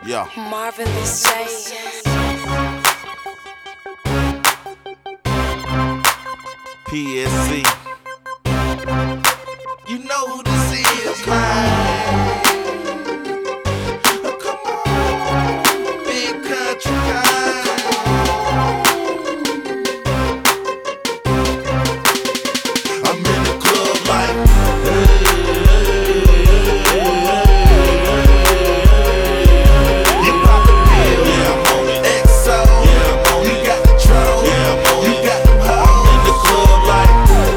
Yeah. Marvelous J. PSC. You know who this is, man. Come on, big country guy. I'm in the club like, you pop the pill, yeah, I'm on it. XO, yeah, I'm on it. You got the troll, yeah, I'm on it. You got them hoes. I'm in the club like,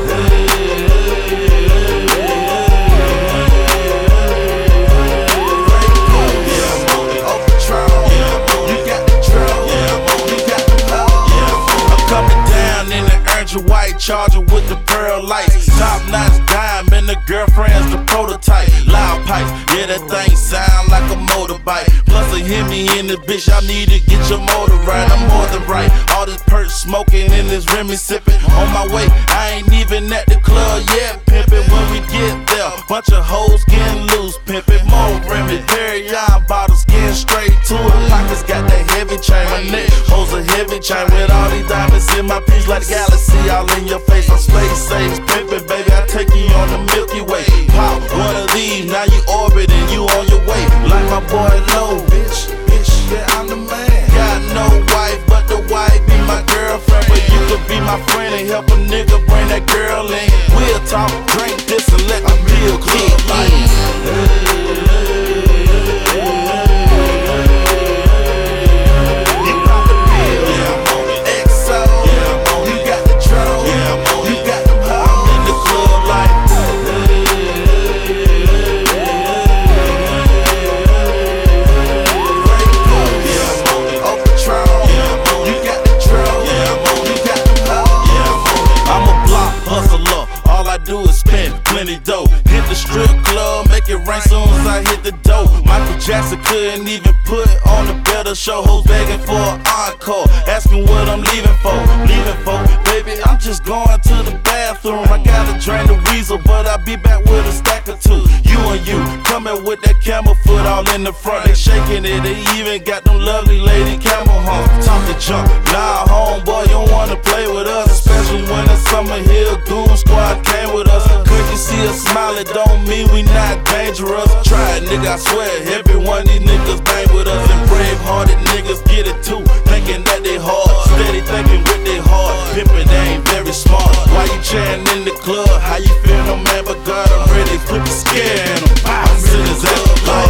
yeah, I'm on it. Overtron, yeah, I'm on it. You got the troll, yeah, I'm on it. You got them hoes, yeah, I'm on it. I'm coming down in the Urgent White Charger with the pearl lights. Top notch diamond, the girlfriend's the prototype. Loud pipes, yeah, that thing sound like a motorbike. Plus a Hemi in the bitch, I need to get your motor right. I'm more than right. All this perk smoking and this Remy sipping. On my way, I ain't even at the club yet, pimping. When we get there, bunch of hoes getting loose, pimping. More Remy, Perrier bottles, getting straight to it. Pockets got that heavy chain, my neck holds a heavy chain with all these diamonds in my piece like the galaxy all in your face. I'm space age pimping, baby. I take you on the Milky Way. Pop one of these, now you orbiting, you on your way. Like my boy Low, bitch, yeah, I'm the man. Got no wife, but the wife be my girlfriend. But you could be my friend and help a nigga bring that girl in. We'll talk, drink this, and let the bill kick in. You pop the pill, yeah, I'm on it. XO, yeah, I'm on it. You got the troll, yeah, I'm on it. You got them hoes. I'm in the club like, yeah, I'm on it. Overtron, yeah, I'm on it. You got the troll, yeah, I'm on it. You got them hoes, yeah, I'm on it. I'm a block hustler, all I do is spend plenty dough. Hit the strip club, make it rain soon as I hit the dough. Michael Jackson couldn't even put on a better show. Hoes begging for an encore, asking what I'm leaving for. Baby, I'm just going to the bathroom. I gotta drain the weasel, but I'll be back with a stack or two. You and you, coming with that camel foot all in the front. They shaking it, they even got them lovely lady camel humps. Talking junk, nah, homeboy, you don't wanna play with us. Especially when the Summer Hill Goon Squad came with us. Could you see us smile, it don't mean we not dangerous. Try it, nigga, I swear, every one of these niggas bang with us. And brave-hearted niggas get it too, thinking that they hard. Steady thinking with their heart, pimpin', they ain't very smart. Why you chanting in the club? How you feel, no man but God? I'm ready to put the scare in 'em. I'm in his ass like